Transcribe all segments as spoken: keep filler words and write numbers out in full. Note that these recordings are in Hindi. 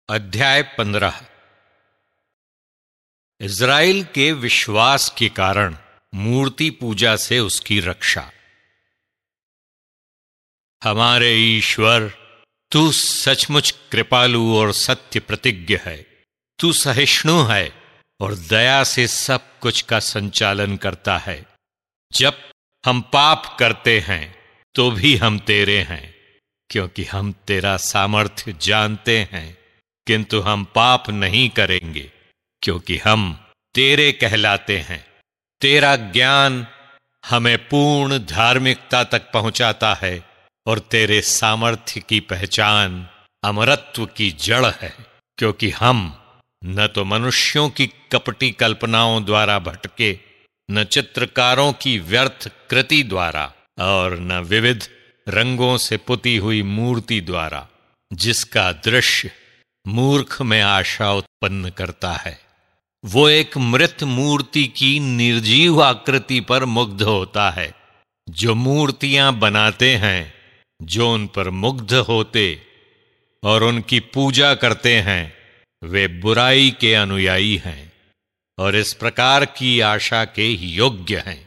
अध्याय पंद्रह। इज़राइल के विश्वास के कारण मूर्ति पूजा से उसकी रक्षा। हमारे ईश्वर, तू सचमुच कृपालु और सत्य प्रतिज्ञ है। तू सहिष्णु है और दया से सब कुछ का संचालन करता है। जब हम पाप करते हैं तो भी हम तेरे हैं, क्योंकि हम तेरा सामर्थ्य जानते हैं, किंतु हम पाप नहीं करेंगे क्योंकि हम तेरे कहलाते हैं। तेरा ज्ञान हमें पूर्ण धार्मिकता तक पहुंचाता है और तेरे सामर्थ्य की पहचान अमरत्व की जड़ है, क्योंकि हम न तो मनुष्यों की कपटी कल्पनाओं द्वारा भटके, न चित्रकारों की व्यर्थ कृति द्वारा, और न विविध रंगों से पुती हुई मूर्ति द्वारा, जिसका दृश्य मूर्ख में आशा उत्पन्न करता है। वो एक मृत मूर्ति की निर्जीव आकृति पर मुग्ध होता है। जो मूर्तियां बनाते हैं, जो उन पर मुग्ध होते और उनकी पूजा करते हैं, वे बुराई के अनुयायी हैं और इस प्रकार की आशा के योग्य हैं।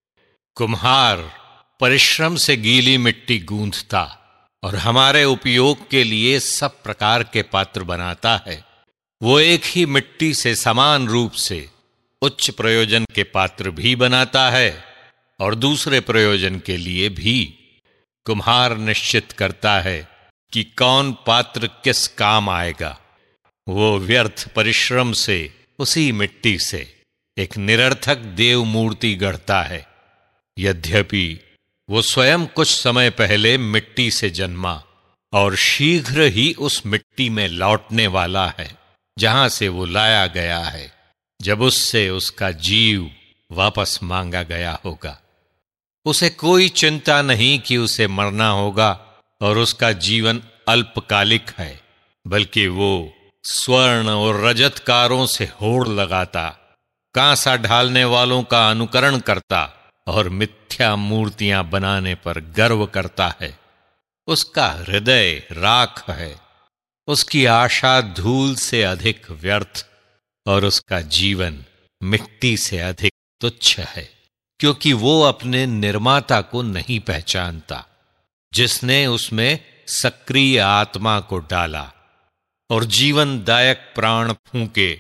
कुम्हार परिश्रम से गीली मिट्टी गूंथता और हमारे उपयोग के लिए सब प्रकार के पात्र बनाता है। वो एक ही मिट्टी से समान रूप से उच्च प्रयोजन के पात्र भी बनाता है और दूसरे प्रयोजन के लिए भी। कुम्हार निश्चित करता है कि कौन पात्र किस काम आएगा। वो व्यर्थ परिश्रम से उसी मिट्टी से एक निरर्थक देव मूर्ति गढ़ता है। यद्यपि वो स्वयं कुछ समय पहले मिट्टी से जन्मा और शीघ्र ही उस मिट्टी में लौटने वाला है जहां से वो लाया गया है, जब उससे उसका जीव वापस मांगा गया होगा। उसे कोई चिंता नहीं कि उसे मरना होगा और उसका जीवन अल्पकालिक है, बल्कि वो स्वर्ण और रजतकारों से होड़ लगाता, कांसा ढालने वालों का अनुकरण करता और मिथ्या मूर्तियां बनाने पर गर्व करता है। उसका हृदय राख है, उसकी आशा धूल से अधिक व्यर्थ और उसका जीवन मिट्टी से अधिक तुच्छ है, क्योंकि वो अपने निर्माता को नहीं पहचानता, जिसने उसमें सक्रिय आत्मा को डाला और जीवनदायक प्राण फूंके।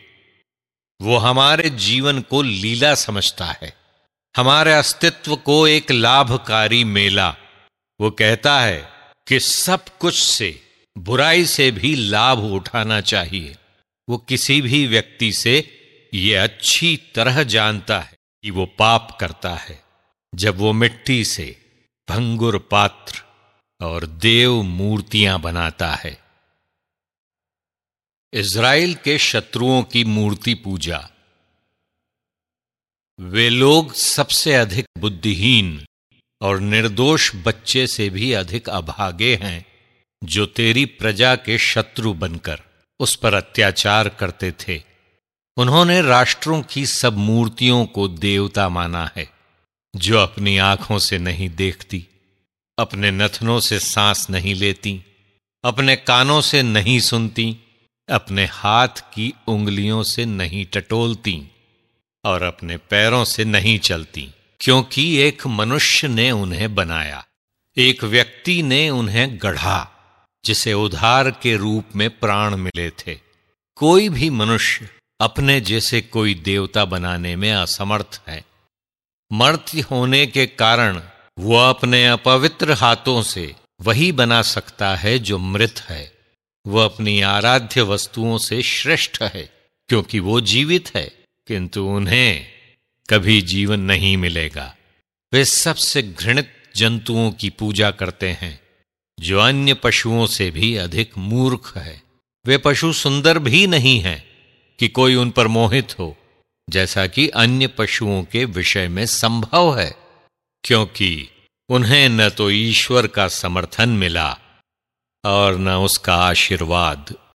वो हमारे जीवन को लीला समझता है, हमारे अस्तित्व को एक लाभकारी मेला। वो कहता है कि सब कुछ से, बुराई से भी लाभ उठाना चाहिए। वो किसी भी व्यक्ति से ये अच्छी तरह जानता है कि वो पाप करता है जब वो मिट्टी से भंगुर पात्र और देव मूर्तियां बनाता है। इज़राइल के शत्रुओं की मूर्ति पूजा। वे लोग सबसे अधिक बुद्धिहीन और निर्दोष बच्चे से भी अधिक अभागे हैं, जो तेरी प्रजा के शत्रु बनकर उस पर अत्याचार करते थे। उन्होंने राष्ट्रों की सब मूर्तियों को देवता माना है, जो अपनी आंखों से नहीं देखती, अपने नथनों से सांस नहीं लेती, अपने कानों से नहीं सुनती, अपने हाथ की उंगलियों से नहीं टटोलती और अपने पैरों से नहीं चलती, क्योंकि एक मनुष्य ने उन्हें बनाया, एक व्यक्ति ने उन्हें गढ़ा, जिसे उधार के रूप में प्राण मिले थे। कोई भी मनुष्य अपने जैसे कोई देवता बनाने में असमर्थ है। मर्त्य होने के कारण वो अपने अपवित्र हाथों से वही बना सकता है जो मृत है। वो अपनी आराध्य वस्तुओं से श्रेष्ठ है, क्योंकि वो जीवित है, किंतु उन्हें कभी जीवन नहीं मिलेगा। वे सबसे घृणित जंतुओं की पूजा करते हैं, जो अन्य पशुओं से भी अधिक मूर्ख है। वे पशु सुंदर भी नहीं हैं कि कोई उन पर मोहित हो, जैसा कि अन्य पशुओं के विषय में संभव है, क्योंकि उन्हें न तो ईश्वर का समर्थन मिला और न उसका आशीर्वाद।